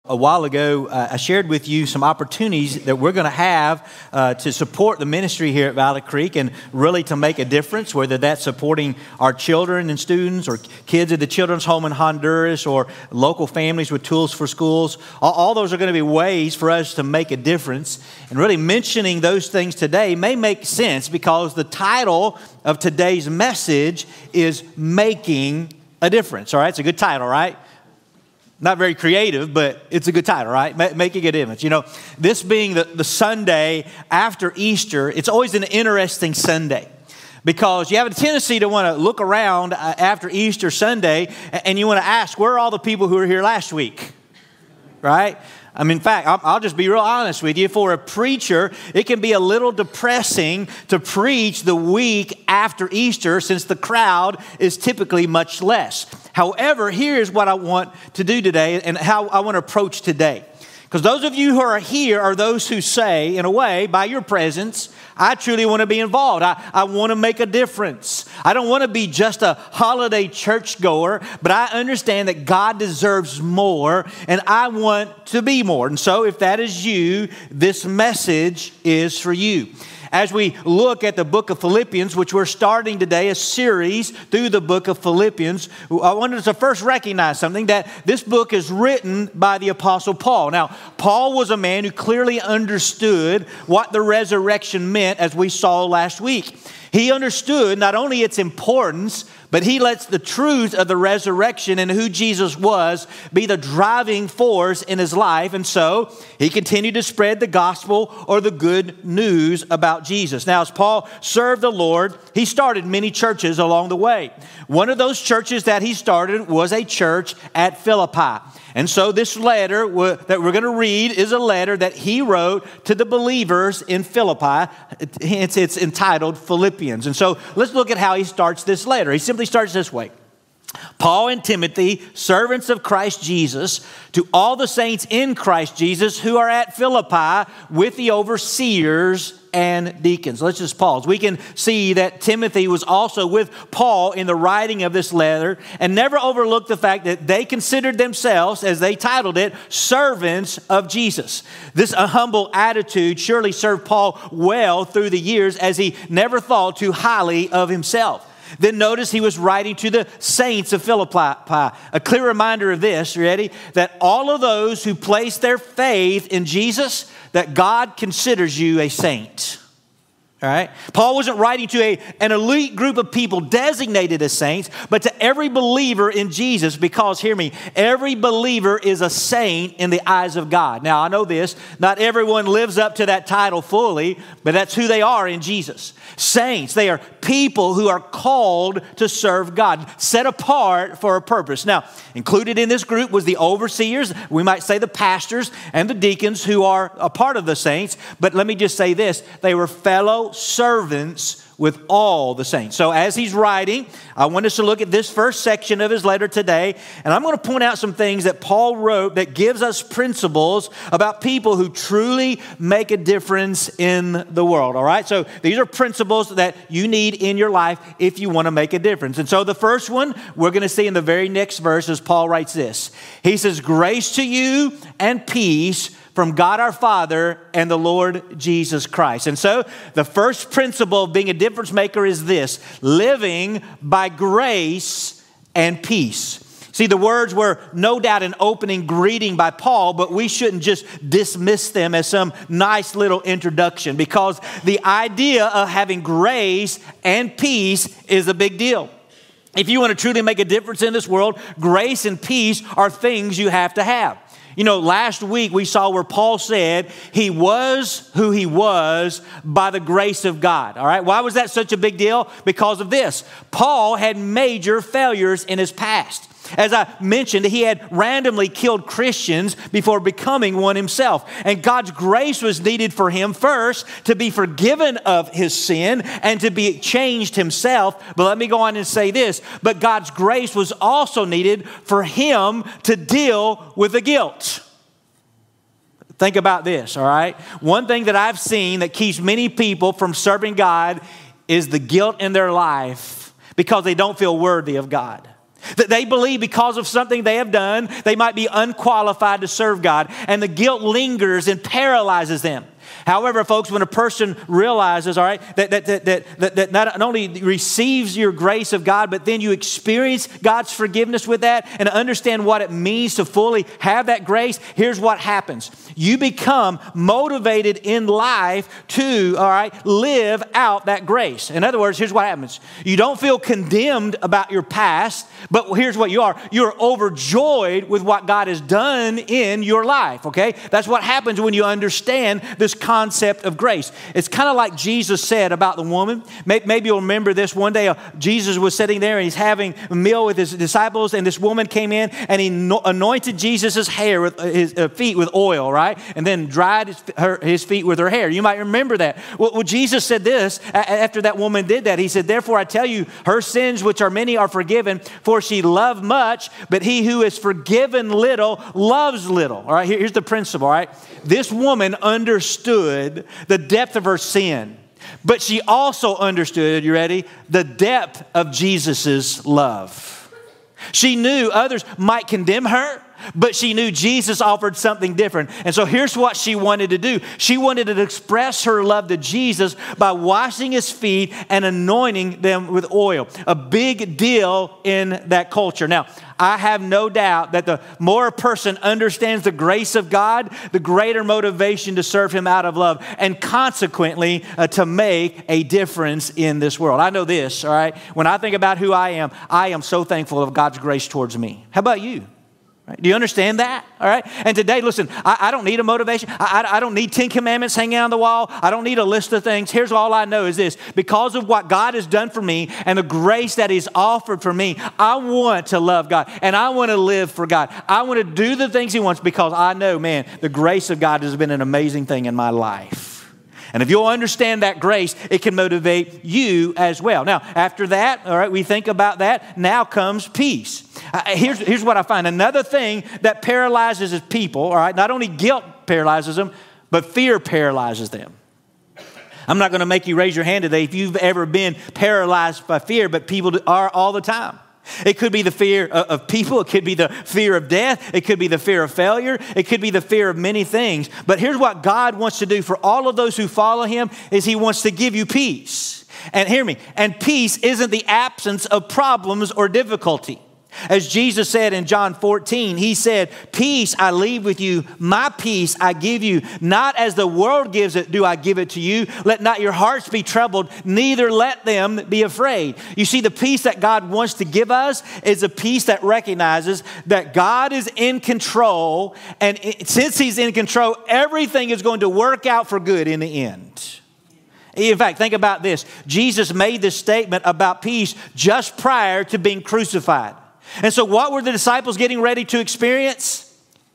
A while ago, I shared with you some opportunities that we're going to have to support the ministry here at Valley Creek and really to make a difference, whether that's supporting our children and students or kids at the Children's Home in Honduras or local families with Tools for Schools. All those are going to be ways for us to make a difference. And really mentioning those things today may make sense because the title of today's message is Making a Difference. All right, it's a good title, right? Not very creative, but it's a good title, right? Making a difference. You know, this being the Sunday after Easter, it's always an interesting Sunday because you have a tendency to want to look around after Easter Sunday and you want to ask, where are all the people who were here last week, right? I mean, in fact, I'll just be real honest with you. For a preacher, it can be a little depressing to preach the week after Easter since the crowd is typically much less. However, here's what I want to do today and how I want to approach today. Because those of you who are here are those who say, in a way, by your presence, I truly want to be involved. I want to make a difference. I don't want to be just a holiday churchgoer, but I understand that God deserves more, and I want to be more. And so if that is you, this message is for you. As we look at the book of Philippians, which we're starting today, a series through the book of Philippians, I wanted to first recognize something, that this book is written by the Apostle Paul. Now, Paul was a man who clearly understood what the resurrection meant, as we saw last week. He understood not only its importance, but he lets the truth of the resurrection and who Jesus was be the driving force in his life. And so he continued to spread the gospel or the good news about Jesus. Now, as Paul served the Lord, he started many churches along the way. One of those churches that he started was a church at Philippi. And so this letter that we're going to read is a letter that he wrote to the believers in Philippi. It's entitled Philippians. And so let's look at how he starts this letter. He simply starts this way. Paul and Timothy, servants of Christ Jesus, to all the saints in Christ Jesus who are at Philippi with the overseers and deacons. Let's just pause. We can see that Timothy was also with Paul in the writing of this letter and never overlooked the fact that they considered themselves, as they titled it, servants of Jesus. This humble attitude surely served Paul well through the years, as he never thought too highly of himself. Then notice he was writing to the saints of Philippi. A clear reminder of this, you ready? That all of those who place their faith in Jesus, that God considers you a saint. All right? Paul wasn't writing to an elite group of people designated as saints, but to every believer in Jesus, because, hear me, every believer is a saint in the eyes of God. Now, I know this, not everyone lives up to that title fully, but that's who they are in Jesus. Saints, they are people who are called to serve God, set apart for a purpose. Now, included in this group was the overseers, we might say the pastors and the deacons who are a part of the saints, but let me just say this, they were fellow servants with all the saints. So as he's writing, I want us to look at this first section of his letter today, and I'm going to point out some things that Paul wrote that gives us principles about people who truly make a difference in the world, all right? So these are principles that you need in your life if you want to make a difference. And so the first one we're going to see in the very next verse as Paul writes this. He says, "Grace to you and peace from God our Father and the Lord Jesus Christ." And so the first principle of being a difference maker is this: living by grace and peace. See, the words were no doubt an opening greeting by Paul, but we shouldn't just dismiss them as some nice little introduction, because the idea of having grace and peace is a big deal. If you want to truly make a difference in this world, grace and peace are things you have to have. You know, last week we saw where Paul said he was who he was by the grace of God. All right. Why was that such a big deal? Because of this. Paul had major failures in his past. As I mentioned, he had randomly killed Christians before becoming one himself. And God's grace was needed for him first to be forgiven of his sin and to be changed himself. But let me go on and say this. But God's grace was also needed for him to deal with the guilt. Think about this, all right? One thing that I've seen that keeps many people from serving God is the guilt in their life because they don't feel worthy of God. That they believe because of something they have done, they might be unqualified to serve God, and the guilt lingers and paralyzes them. However, folks, when a person realizes, all right, that not only receives your grace of God, but then you experience God's forgiveness with that and understand what it means to fully have that grace, here's what happens. You become motivated in life to, all right, live out that grace. In other words, here's what happens. You don't feel condemned about your past, but here's what you are. You're overjoyed with what God has done in your life, okay? That's what happens when you understand this concept of grace. It's kind of like Jesus said about the woman. Maybe you'll remember this. One day, Jesus was sitting there and he's having a meal with his disciples, and this woman came in and he anointed Jesus' hair with his feet with oil, right? And then dried his feet with her hair. You might remember that. Well, Jesus said this after that woman did that. He said, "Therefore I tell you, her sins, which are many, are forgiven, for she loved much, but he who is forgiven little loves little." All right, here's the principle, all right? This woman understood the depth of her sin, but she also understood, you ready, the depth of Jesus's love. She knew others might condemn her, but she knew Jesus offered something different. And so here's what she wanted to do. She wanted to express her love to Jesus by washing his feet and anointing them with oil. A big deal in that culture. Now, I have no doubt that the more a person understands the grace of God, the greater motivation to serve him out of love, and consequently to make a difference in this world. I know this, all right? When I think about who I am so thankful of God's grace towards me. How about you? Right? Do you understand that? All right. And today, listen, I don't need a motivation. I don't need 10 commandments hanging on the wall. I don't need a list of things. Here's all I know is this. Because of what God has done for me and the grace that he's offered for me, I want to love God and I want to live for God. I want to do the things he wants because I know, man, the grace of God has been an amazing thing in my life. And if you'll understand that grace, it can motivate you as well. Now, after that, all right, we think about that. Now comes peace. Here's what I find. Another thing that paralyzes people, all right, not only guilt paralyzes them, but fear paralyzes them. I'm not going to make you raise your hand today if you've ever been paralyzed by fear, but people are all the time. It could be the fear of people. It could be the fear of death. It could be the fear of failure. It could be the fear of many things. But here's what God wants to do for all of those who follow him is he wants to give you peace. And hear me, and peace isn't the absence of problems or difficulty. As Jesus said in John 14, he said, "Peace I leave with you, my peace I give you. Not as the world gives it, do I give it to you. Let not your hearts be troubled, neither let them be afraid." You see, the peace that God wants to give us is a peace that recognizes that God is in control, and since he's in control, everything is going to work out for good in the end. In fact, think about this. Jesus made this statement about peace just prior to being crucified. And so what were the disciples getting ready to experience?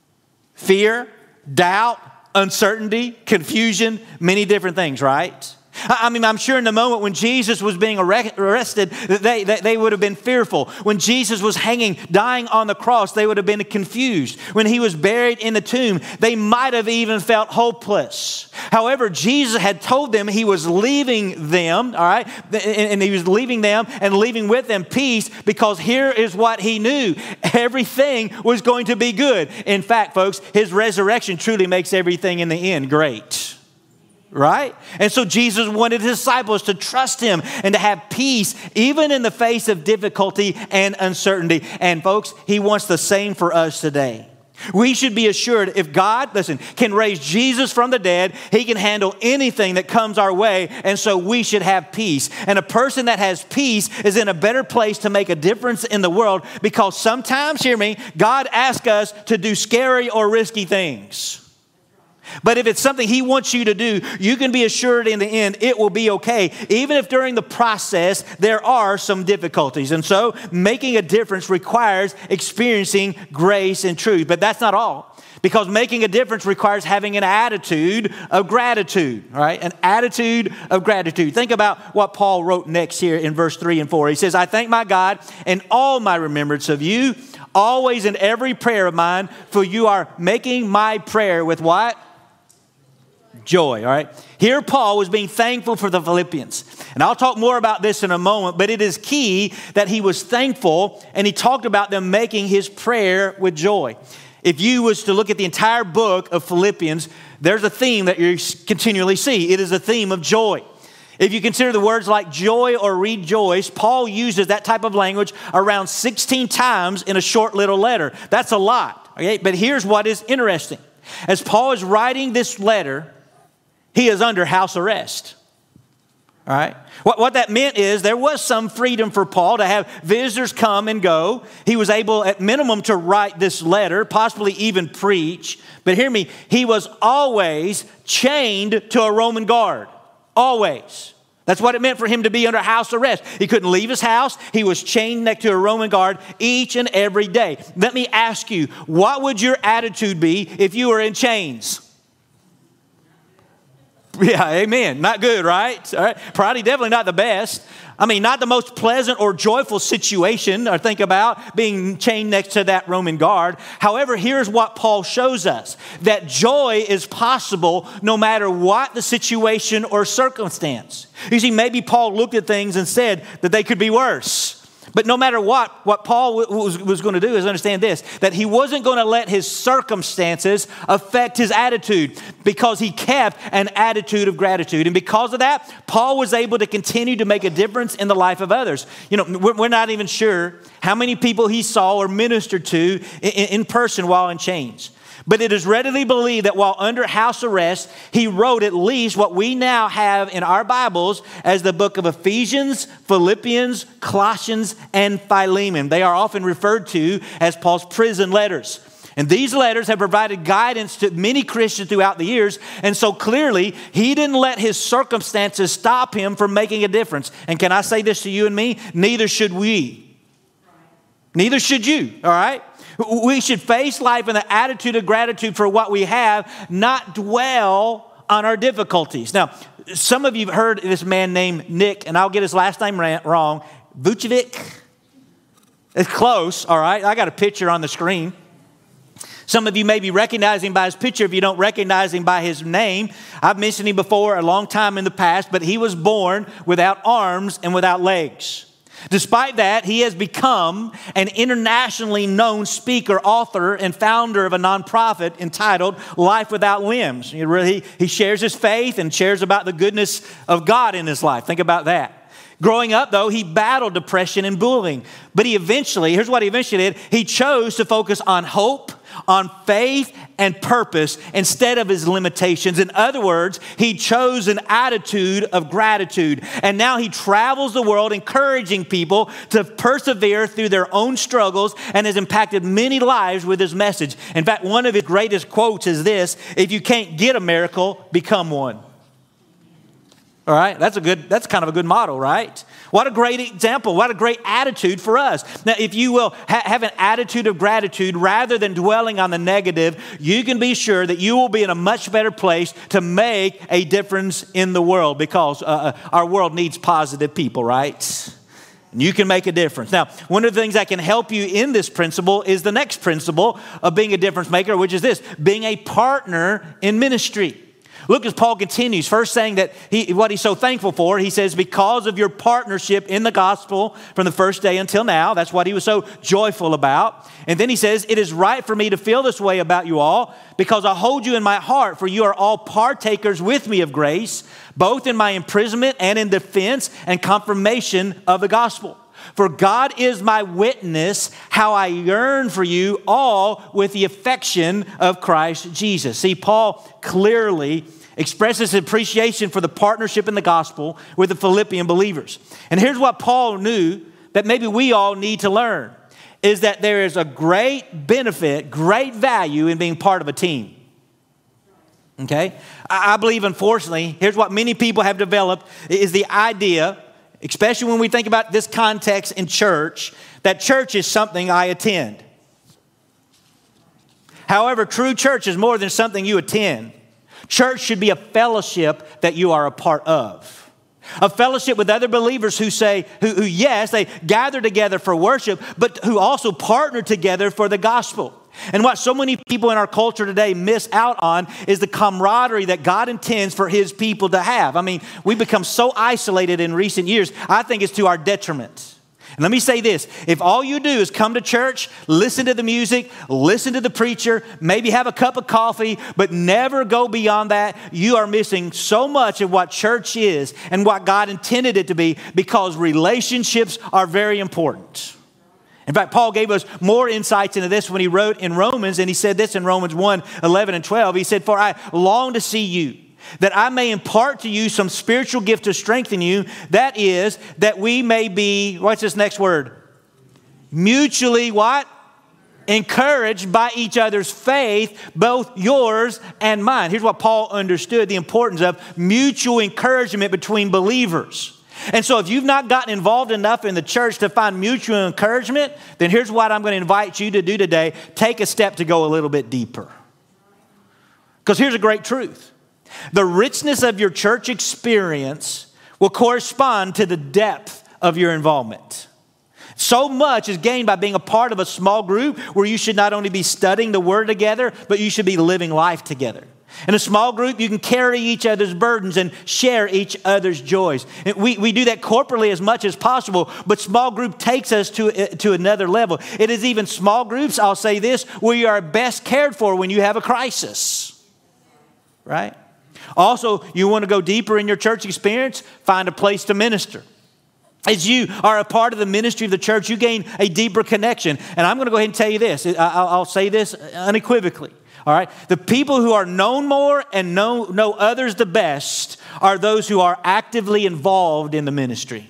Fear, doubt, uncertainty, confusion, many different things, right? I mean, I'm sure in the moment when Jesus was being arrested, they would have been fearful. When Jesus was hanging, dying on the cross, they would have been confused. When he was buried in the tomb, they might have even felt hopeless. However, Jesus had told them he was leaving them, all right? And he was leaving them and leaving with them peace because here is what he knew. Everything was going to be good. In fact, folks, his resurrection truly makes everything in the end great. Right? And so Jesus wanted his disciples to trust him and to have peace even in the face of difficulty and uncertainty. And folks, he wants the same for us today. We should be assured if God, listen, can raise Jesus from the dead, he can handle anything that comes our way. And so we should have peace. And a person that has peace is in a better place to make a difference in the world because sometimes, hear me, God asks us to do scary or risky things. But if it's something he wants you to do, you can be assured in the end it will be okay, even if during the process there are some difficulties. And so making a difference requires experiencing grace and truth. But that's not all, because making a difference requires having an attitude of gratitude, right? An attitude of gratitude. Think about what Paul wrote next here in verse 3 and 4. He says, "I thank my God in all my remembrance of you, always in every prayer of mine, for you are making my prayer with" what? Joy, all right? Here Paul was being thankful for the Philippians. And I'll talk more about this in a moment, but it is key that he was thankful, and he talked about them making his prayer with joy. If you was to look at the entire book of Philippians, there's a theme that you continually see. It is a theme of joy. If you consider the words like joy or rejoice, Paul uses that type of language around 16 times in a short little letter. That's a lot, okay? But here's what is interesting. As Paul is writing this letter, he is under house arrest. All right? What that meant is there was some freedom for Paul to have visitors come and go. He was able, at minimum, to write this letter, possibly even preach. But hear me, he was always chained to a Roman guard. Always. That's what it meant for him to be under house arrest. He couldn't leave his house. He was chained next to a Roman guard each and every day. Let me ask you, what would your attitude be if you were in chains? Yeah, amen. Not good, right? All right. Probably definitely not the best. I mean, not the most pleasant or joyful situation or think about being chained next to that Roman guard. However, here's what Paul shows us, that joy is possible no matter what the situation or circumstance. You see, maybe Paul looked at things and said that they could be worse. But no matter what Paul was going to do is understand this, that he wasn't going to let his circumstances affect his attitude because he kept an attitude of gratitude. And because of that, Paul was able to continue to make a difference in the life of others. You know, we're not even sure how many people he saw or ministered to in person while in chains. But it is readily believed that while under house arrest, he wrote at least what we now have in our Bibles as the book of Ephesians, Philippians, Colossians, and Philemon. They are often referred to as Paul's prison letters. And these letters have provided guidance to many Christians throughout the years. And so clearly, he didn't let his circumstances stop him from making a difference. And can I say this to you and me? Neither should we. Neither should you, all right? We should face life in the attitude of gratitude for what we have, not dwell on our difficulties. Now, some of you have heard this man named Nick, and I'll get his last name wrong, Vujicic. It's close, all right? I got a picture on the screen. Some of you may be recognizing him by his picture if you don't recognize him by his name. I've mentioned him before a long time in the past, but he was born without arms and without legs. Despite that, he has become an internationally known speaker, author, and founder of a nonprofit entitled Life Without Limbs. He shares his faith and shares about the goodness of God in his life. Think about that. Growing up, though, he battled depression and bullying. But here's what he eventually did. He chose to focus on hope, on faith, and purpose instead of his limitations. In other words, he chose an attitude of gratitude. And now he travels the world encouraging people to persevere through their own struggles and has impacted many lives with his message. In fact, one of his greatest quotes is this: if you can't get a miracle, become one. All right, that's kind of a good model, right? What a great example. What a great attitude for us. Now, if you will have an attitude of gratitude rather than dwelling on the negative, you can be sure that you will be in a much better place to make a difference in the world, because our world needs positive people, right? And you can make a difference. Now, one of the things that can help you in this principle is the next principle of being a difference maker, which is this: being a partner in ministry. Look as Paul continues, first saying that what he's so thankful for. He says, because of your partnership in the gospel from the first day until now. That's what he was so joyful about. And then he says, it is right for me to feel this way about you all, because I hold you in my heart, for you are all partakers with me of grace, both in my imprisonment and in defense and confirmation of the gospel. For God is my witness, how I yearn for you all with the affection of Christ Jesus. See, Paul clearly expresses his appreciation for the partnership in the gospel with the Philippian believers. And here's what Paul knew that maybe we all need to learn, is that there is a great benefit, great value in being part of a team. Okay? I believe, unfortunately, here's what many people have developed, is the idea, especially when we think about this context in church, that church is something I attend. However, true church is more than something you attend. Church should be a fellowship that you are a part of. A fellowship with other believers who yes, they gather together for worship, but who also partner together for the gospel. And what so many people in our culture today miss out on is the camaraderie that God intends for his people to have. I mean, we've become so isolated in recent years, I think it's to our detriment. And let me say this, if all you do is come to church, listen to the music, listen to the preacher, maybe have a cup of coffee, but never go beyond that, you are missing so much of what church is and what God intended it to be, because relationships are very important. In fact, Paul gave us more insights into this when he wrote in Romans, and he said this in Romans 1:11 and 12. He said, "For I long to see you, that I may impart to you some spiritual gift to strengthen you. That is, that we may be," what's this next word? Mutually what? Encouraged by each other's faith, both yours and mine. Here's what Paul understood the importance of mutual encouragement between believers. And so if you've not gotten involved enough in the church to find mutual encouragement, then here's what I'm going to invite you to do today. Take a step to go a little bit deeper. Because here's a great truth. The richness of your church experience will correspond to the depth of your involvement. So much is gained by being a part of a small group where you should not only be studying the Word together, but you should be living life together. In a small group, you can carry each other's burdens and share each other's joys. And we do that corporately as much as possible, but small group takes us to another level. It is even small groups, I'll say this, where you are best cared for when you have a crisis. Right? Also, you want to go deeper in your church experience? Find a place to minister. As you are a part of the ministry of the church, you gain a deeper connection. And I'm going to go ahead and tell you this. I'll say this unequivocally. All right? The people who are known more and know others the best are those who are actively involved in the ministry.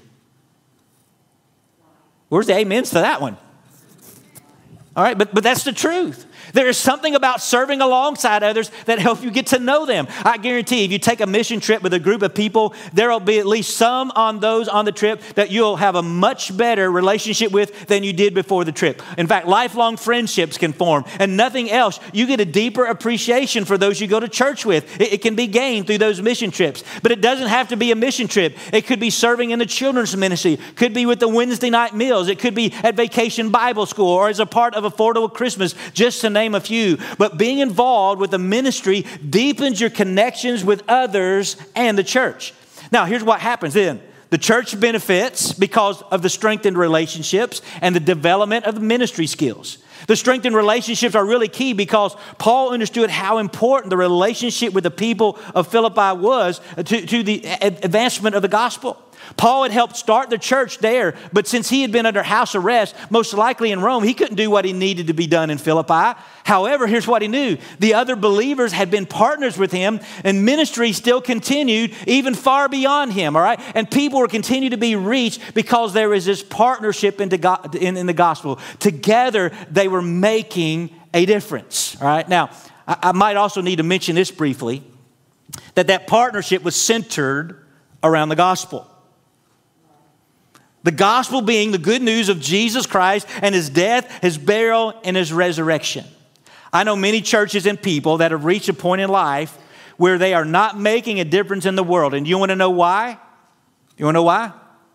Where's the amens to that one? All right, but that's the truth. There is something about serving alongside others that help you get to know them. I guarantee if you take a mission trip with a group of people, there will be at least some on those on the trip that you'll have a much better relationship with than you did before the trip. In fact, lifelong friendships can form, and nothing else. You get a deeper appreciation for those you go to church with. It can be gained through those mission trips, but it doesn't have to be a mission trip. It could be serving in the children's ministry, could be with the Wednesday night meals, it could be at Vacation Bible School, or as a part of Affordable Christmas, just to name a few. But being involved with the ministry deepens your connections with others and the church. Now, here's what happens then. The church benefits because of the strengthened relationships and the development of the ministry skills. The strengthened relationships are really key because Paul understood how important the relationship with the people of Philippi was to the advancement of the gospel. Paul had helped start the church there, but since he had been under house arrest, most likely in Rome, he couldn't do what he needed to be done in Philippi. However, here's what he knew. The other believers had been partners with him, and ministry still continued even far beyond him, all right? And people were continuing to be reached because there was this partnership in the gospel. Together, they were making a difference, all right? Now, I might also need to mention this briefly, that partnership was centered around the gospel. The gospel being the good news of Jesus Christ and his death, his burial, and his resurrection. I know many churches and people that have reached a point in life where they are not making a difference in the world. And you want to know why? You want to know why?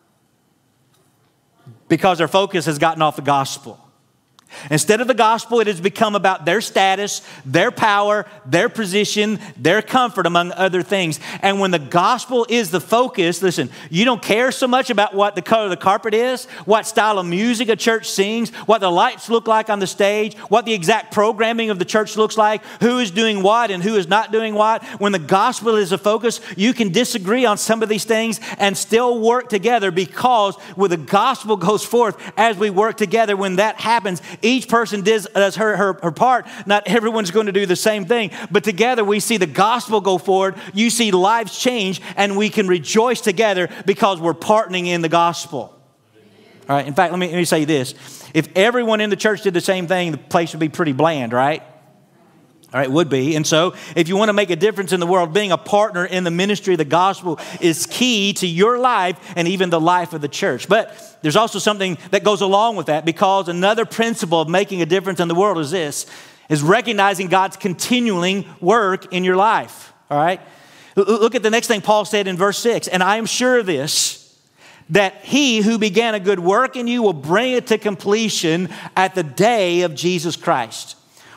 Because their focus has gotten off the gospel. Instead of the gospel, it has become about their status, their power, their position, their comfort, among other things. And when the gospel is the focus, listen, you don't care so much about what the color of the carpet is, what style of music a church sings, what the lights look like on the stage, what the exact programming of the church looks like, who is doing what and who is not doing what. When the gospel is the focus, you can disagree on some of these things and still work together, because when the gospel goes forth, as we work together, when that happens, each person does her part. Not everyone's going to do the same thing, but together we see the gospel go forward. You see lives change, and we can rejoice together because we're partnering in the gospel. All right. In fact, let me say this. If everyone in the church did the same thing, the place would be pretty bland, right? All right, it would be. And so if you want to make a difference in the world, being a partner in the ministry of the gospel is key to your life and even the life of the church. But there's also something that goes along with that, because another principle of making a difference in the world is recognizing God's continuing work in your life. All right? Look at the next thing Paul said in verse 6. And I am sure of this, that he who began a good work in you will bring it to completion at the day of Jesus Christ.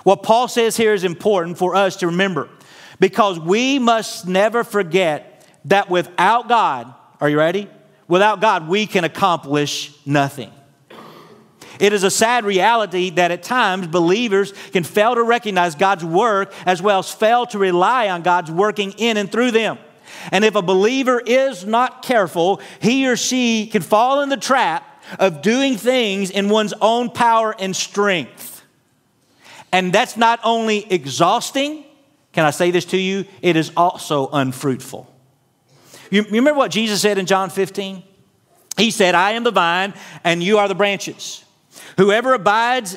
What Paul says here is important for us to remember, because we must never forget that without God, are you ready? Without God, we can accomplish nothing. It is a sad reality that at times believers can fail to recognize God's work as well as fail to rely on God's working in and through them. And if a believer is not careful, he or she can fall in the trap of doing things in one's own power and strength. And that's not only exhausting, can I say this to you? It is also unfruitful. You remember what Jesus said in John 15? He said, I am the vine and you are the branches. Whoever abides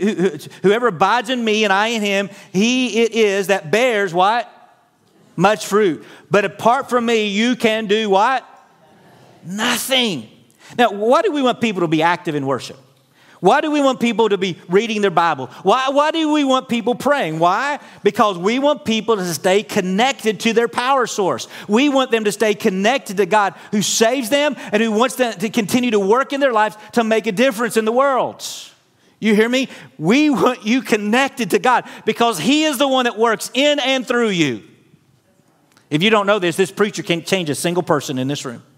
in me and I in him, he it is that bears what? Much fruit. But apart from me, you can do what? Nothing. Now, why do we want people to be active in worship? Why do we want people to be reading their Bible? Why do we want people praying? Why? Because we want people to stay connected to their power source. We want them to stay connected to God who saves them and who wants them to continue to work in their lives to make a difference in the world. You hear me? We want you connected to God because He is the one that works in and through you. If you don't know this preacher can't change a single person in this room.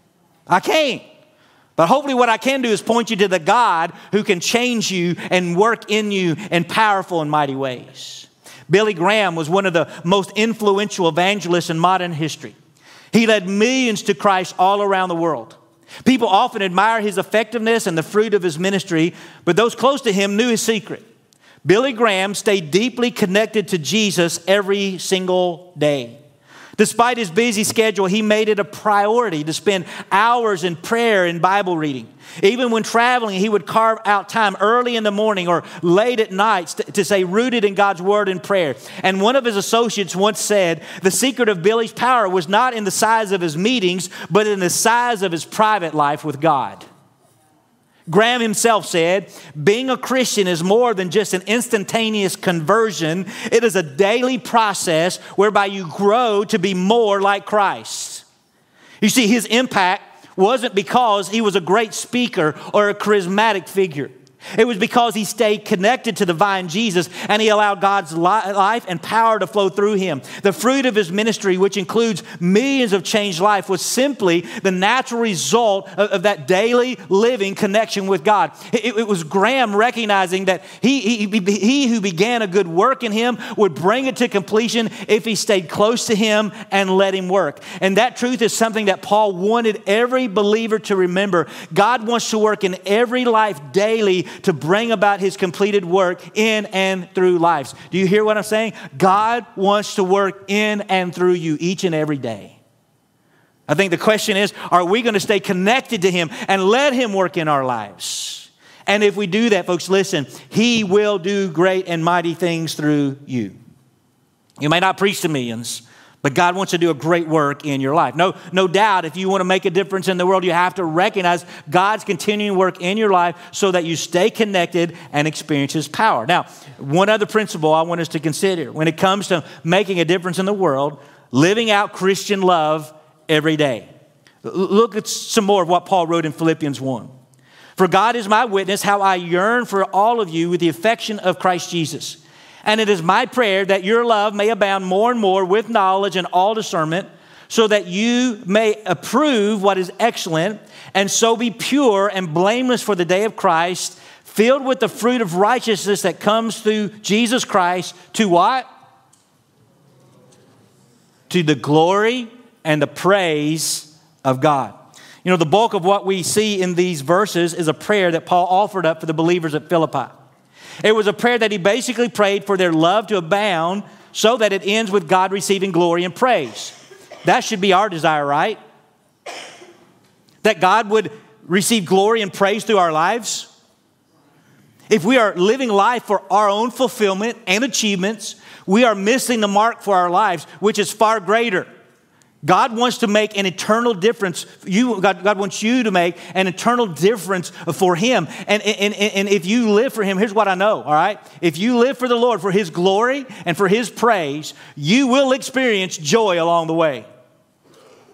I can't. But hopefully what I can do is point you to the God who can change you and work in you in powerful and mighty ways. Billy Graham was one of the most influential evangelists in modern history. He led millions to Christ all around the world. People often admire his effectiveness and the fruit of his ministry, but those close to him knew his secret. Billy Graham stayed deeply connected to Jesus every single day. Despite his busy schedule, he made it a priority to spend hours in prayer and Bible reading. Even when traveling, he would carve out time early in the morning or late at night to stay rooted in God's word and prayer. And one of his associates once said, the secret of Billy's power was not in the size of his meetings, but in the size of his private life with God. Graham himself said, being a Christian is more than just an instantaneous conversion. It is a daily process whereby you grow to be more like Christ. You see, his impact wasn't because he was a great speaker or a charismatic figure. It was because he stayed connected to the vine Jesus and he allowed God's life and power to flow through him. The fruit of his ministry, which includes millions of changed life, was simply the natural result of that daily living connection with God. It was Graham recognizing that he who began a good work in him would bring it to completion if he stayed close to him and let him work. And that truth is something that Paul wanted every believer to remember. God wants to work in every life daily to bring about his completed work in and through lives. Do you hear what I'm saying? God wants to work in and through you each and every day. I think the question is, are we going to stay connected to him and let him work in our lives? And if we do that, folks, listen, he will do great and mighty things through you. You may not preach to millions, but God wants to do a great work in your life. No doubt, if you want to make a difference in the world, you have to recognize God's continuing work in your life so that you stay connected and experience His power. Now, one other principle I want us to consider when it comes to making a difference in the world, living out Christian love every day. Look at some more of what Paul wrote in Philippians 1. For God is my witness, how I yearn for all of you with the affection of Christ Jesus. And it is my prayer that your love may abound more and more with knowledge and all discernment, so that you may approve what is excellent, and so be pure and blameless for the day of Christ, filled with the fruit of righteousness that comes through Jesus Christ, to what? To the glory and the praise of God. You know, the bulk of what we see in these verses is a prayer that Paul offered up for the believers at Philippi. It was a prayer that he basically prayed for their love to abound so that it ends with God receiving glory and praise. That should be our desire, right? That God would receive glory and praise through our lives. If we are living life for our own fulfillment and achievements, we are missing the mark for our lives, which is far greater. God wants to make an eternal difference. God wants you to make an eternal difference for Him. And if you live for Him, here's what I know, all right? If you live for the Lord, for His glory and for His praise, you will experience joy along the way.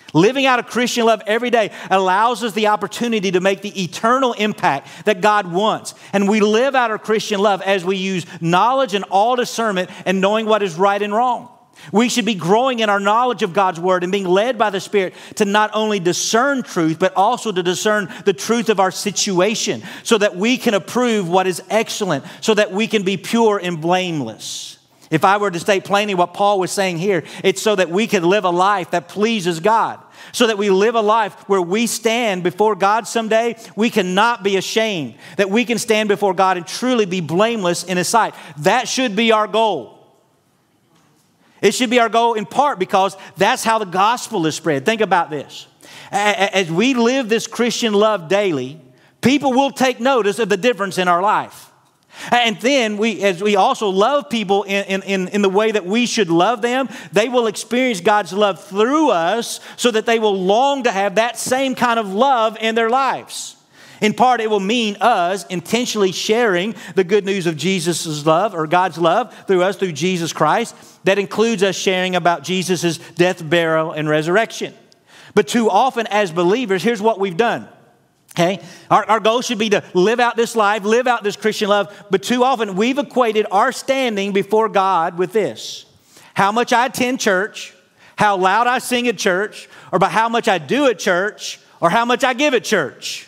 Living out a Christian love every day allows us the opportunity to make the eternal impact that God wants. And we live out our Christian love as we use knowledge and all discernment and knowing what is right and wrong. We should be growing in our knowledge of God's word and being led by the Spirit to not only discern truth, but also to discern the truth of our situation so that we can approve what is excellent, so that we can be pure and blameless. If I were to state plainly what Paul was saying here, it's so that we can live a life that pleases God. So that we live a life where we stand before God someday, we cannot be ashamed. That we can stand before God and truly be blameless in His sight. That should be our goal. It should be our goal in part because that's how the gospel is spread. Think about this. As we live this Christian love daily, people will take notice of the difference in our life. And then as we also love people in the way that we should love them, they will experience God's love through us so that they will long to have that same kind of love in their lives. In part, it will mean us intentionally sharing the good news of Jesus' love or God's love through us, through Jesus Christ. That includes us sharing about Jesus' death, burial, and resurrection. But too often as believers, here's what we've done. Okay, our goal should be to live out this life, live out this Christian love. But too often we've equated our standing before God with this. How much I attend church, how loud I sing at church, or by how much I do at church, or how much I give at church.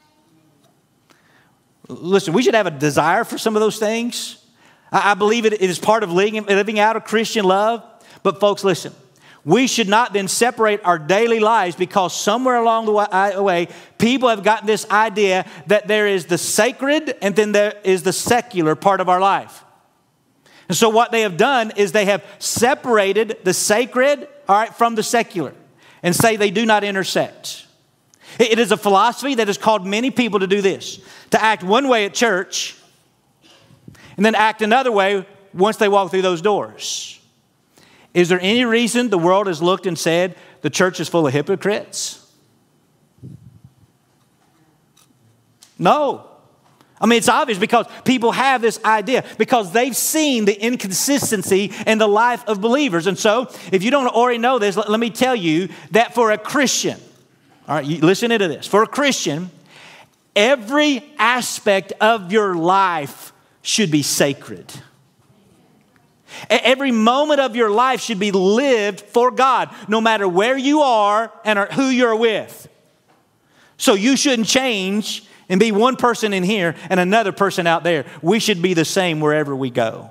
Listen, we should have a desire for some of those things. I believe it is part of living out a Christian love. But folks, listen. We should not then separate our daily lives because somewhere along the way, people have gotten this idea that there is the sacred and then there is the secular part of our life. And so what they have done is they have separated the sacred, from the secular and say they do not intersect. It is a philosophy that has caused many people to do this, to act one way at church and then act another way once they walk through those doors. Is there any reason the world has looked and said the church is full of hypocrites? No. I mean, it's obvious because people have this idea because they've seen the inconsistency in the life of believers. And so, if you don't already know this, let me tell you that for a Christian, all right, listen to this. For a Christian, every aspect of your life should be sacred. Every moment of your life should be lived for God, no matter where you are and who you're with. So you shouldn't change and be one person in here and another person out there. We should be the same wherever we go.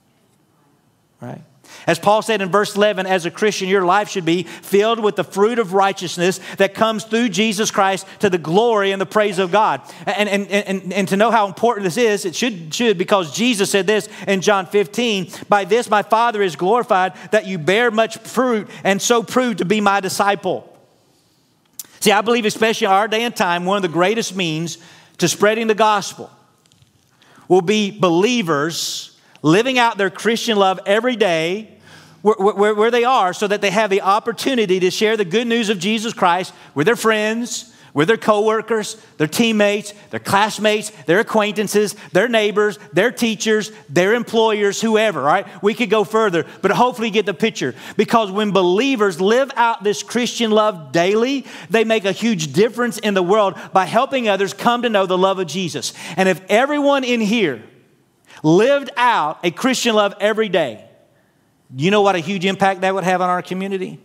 Right? As Paul said in verse 11, as a Christian, your life should be filled with the fruit of righteousness that comes through Jesus Christ to the glory and the praise of God. And to know how important this is, it should because Jesus said this in John 15, by this my Father is glorified, that you bear much fruit and so prove to be my disciple. See, I believe especially in our day and time, one of the greatest means to spreading the gospel will be believers living out their Christian love every day where they are so that they have the opportunity to share the good news of Jesus Christ with their friends, with their coworkers, their teammates, their classmates, their acquaintances, their neighbors, their teachers, their employers, whoever, right? We could go further, but hopefully you get the picture. Because when believers live out this Christian love daily, they make a huge difference in the world by helping others come to know the love of Jesus. And if everyone in here lived out a Christian love every day, you know what a huge impact that would have on our community?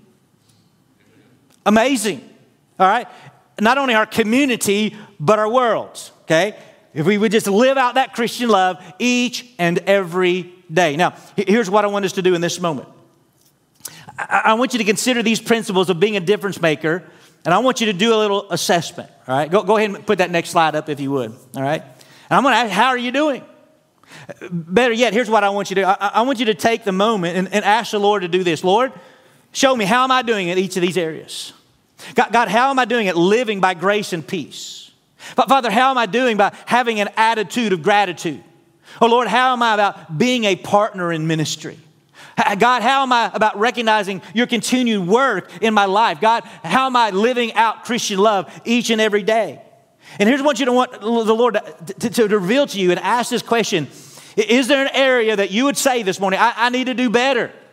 Amazing. All right? Not only our community, but our world. Okay? If we would just live out that Christian love each and every day. Now, here's what I want us to do in this moment. I want you to consider these principles of being a difference maker, and I want you to do a little assessment. All right? Go ahead and put that next slide up if you would. All right? And I'm going to ask, how are you doing? Better yet, here's what I want you to do. I want you to take the moment and ask the Lord to do this. Lord, show me, how am I doing in each of these areas? God, how am I doing at living by grace and peace? Father, how am I doing by having an attitude of gratitude? Oh, Lord, how am I about being a partner in ministry? God, how am I about recognizing your continued work in my life? God, how am I living out Christian love each and every day? And here's what you want the Lord to reveal to you and ask this question. Is there an area that you would say this morning, I need to do better?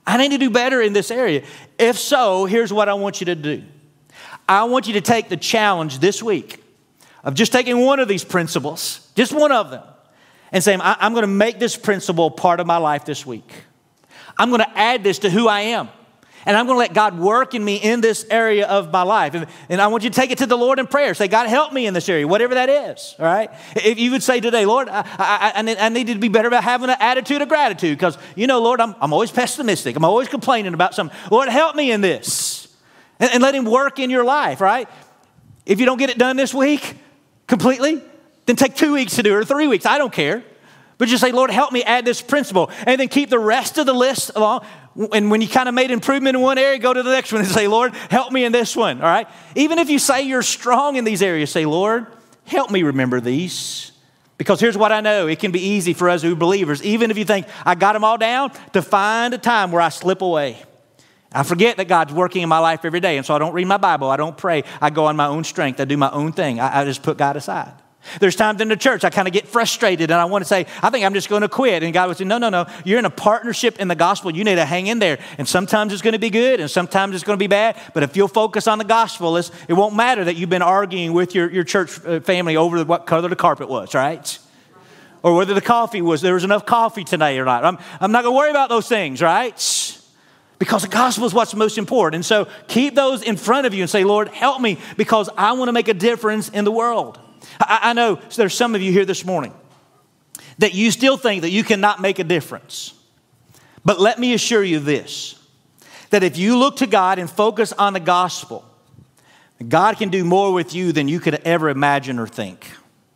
I need to do better in this area. If so, here's what I want you to do. I want you to take the challenge this week of just taking one of these principles, just one of them, and saying, I'm going to make this principle part of my life this week. I'm going to add this to who I am. And I'm going to let God work in me in this area of my life. And I want you to take it to the Lord in prayer. Say, God, help me in this area, whatever that is, all right? If you would say today, Lord, I need to be better about having an attitude of gratitude because, Lord, I'm always pessimistic. I'm always complaining about something. Lord, help me in this. And let him work in your life, right? If you don't get it done this week completely, then take 2 weeks to do it or 3 weeks. I don't care. But just say, Lord, help me add this principle. And then keep the rest of the list along. And when you kind of made improvement in one area, go to the next one and say, Lord, help me in this one, all right? Even if you say you're strong in these areas, say, Lord, help me remember these. Because here's what I know. It can be easy for us who are believers, even if you think I got them all down, to find a time where I slip away. I forget that God's working in my life every day, and so I don't read my Bible. I don't pray. I go on my own strength. I do my own thing. I just put God aside. There's times in the church I kind of get frustrated and I want to say, I think I'm just going to quit. And God would say, no. You're in a partnership in the gospel. You need to hang in there. And sometimes it's going to be good and sometimes it's going to be bad. But if you'll focus on the gospel, it won't matter that you've been arguing with your church family over what color the carpet was, right? Or whether there was enough coffee today or not. I'm not going to worry about those things, right? Because the gospel is what's most important. And so keep those in front of you and say, Lord, help me because I want to make a difference in the world. I know there's some of you here this morning that you still think that you cannot make a difference. But let me assure you this, that if you look to God and focus on the gospel, God can do more with you than you could ever imagine or think.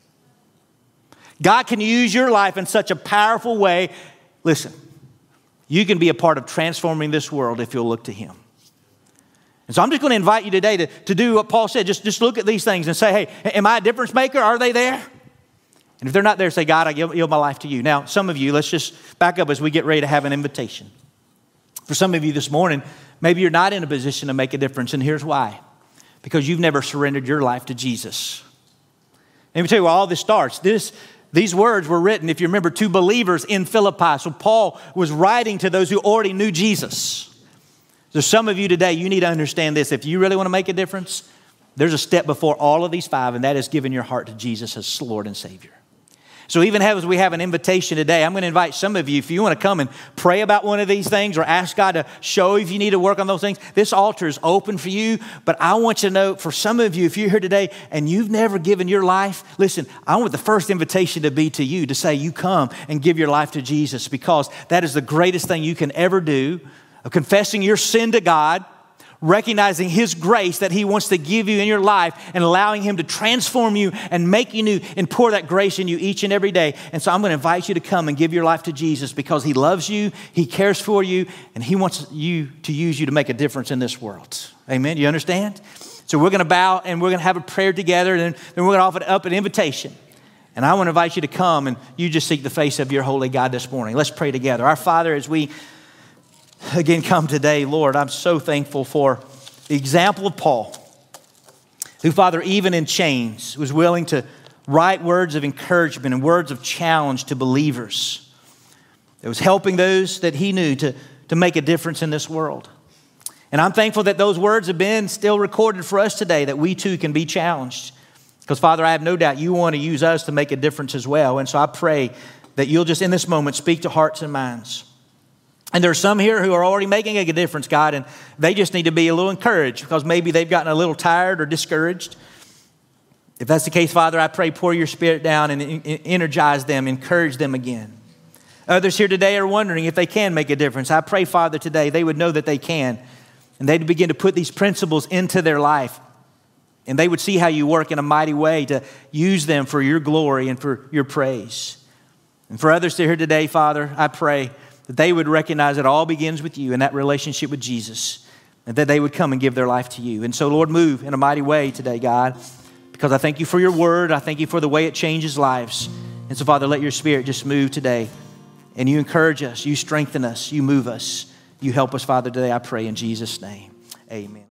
God can use your life in such a powerful way. Listen, you can be a part of transforming this world if you'll look to Him. And so I'm just going to invite you today to do what Paul said. Just look at these things and say, hey, am I a difference maker? Are they there? And if they're not there, say, God, I yield my life to you. Now, some of you, let's just back up as we get ready to have an invitation. For some of you this morning, maybe you're not in a position to make a difference, and here's why. Because you've never surrendered your life to Jesus. Let me tell you where all this starts. These words were written, if you remember, to believers in Philippi. So Paul was writing to those who already knew Jesus. There's some of you today, you need to understand this. If you really want to make a difference, there's a step before all of these five, and that is giving your heart to Jesus as Lord and Savior. So even as we have an invitation today, I'm going to invite some of you, if you want to come and pray about one of these things or ask God to show if you need to work on those things, this altar is open for you. But I want you to know, for some of you, if you're here today and you've never given your life, listen, I want the first invitation to be to you, to say you come and give your life to Jesus, because that is the greatest thing you can ever do, of confessing your sin to God, recognizing His grace that He wants to give you in your life and allowing Him to transform you and make you new and pour that grace in you each and every day. And so I'm going to invite you to come and give your life to Jesus because He loves you, He cares for you, and He wants you to use you to make a difference in this world. Amen? You understand? So we're going to bow and we're going to have a prayer together, and then we're going to offer up an invitation. And I want to invite you to come and you just seek the face of your holy God this morning. Let's pray together. Our Father, as we again come today, Lord, I'm so thankful for the example of Paul, who, Father, even in chains, was willing to write words of encouragement and words of challenge to believers. It was helping those that he knew to make a difference in this world. And I'm thankful that those words have been still recorded for us today, that we too can be challenged. Because, Father, I have no doubt you want to use us to make a difference as well. And so I pray that you'll just in this moment speak to hearts and minds. And there are some here who are already making a difference, God, and they just need to be a little encouraged because maybe they've gotten a little tired or discouraged. If that's the case, Father, I pray pour your Spirit down and energize them, encourage them again. Others here today are wondering if they can make a difference. I pray, Father, today they would know that they can, and they'd begin to put these principles into their life, and they would see how you work in a mighty way to use them for your glory and for your praise. And for others here today, Father, I pray that they would recognize it all begins with you and that relationship with Jesus, and that they would come and give their life to you. And so, Lord, move in a mighty way today, God, because I thank you for your word. I thank you for the way it changes lives. And so, Father, let your Spirit just move today, and you encourage us, you strengthen us, you move us, you help us, Father, today, I pray in Jesus' name. Amen.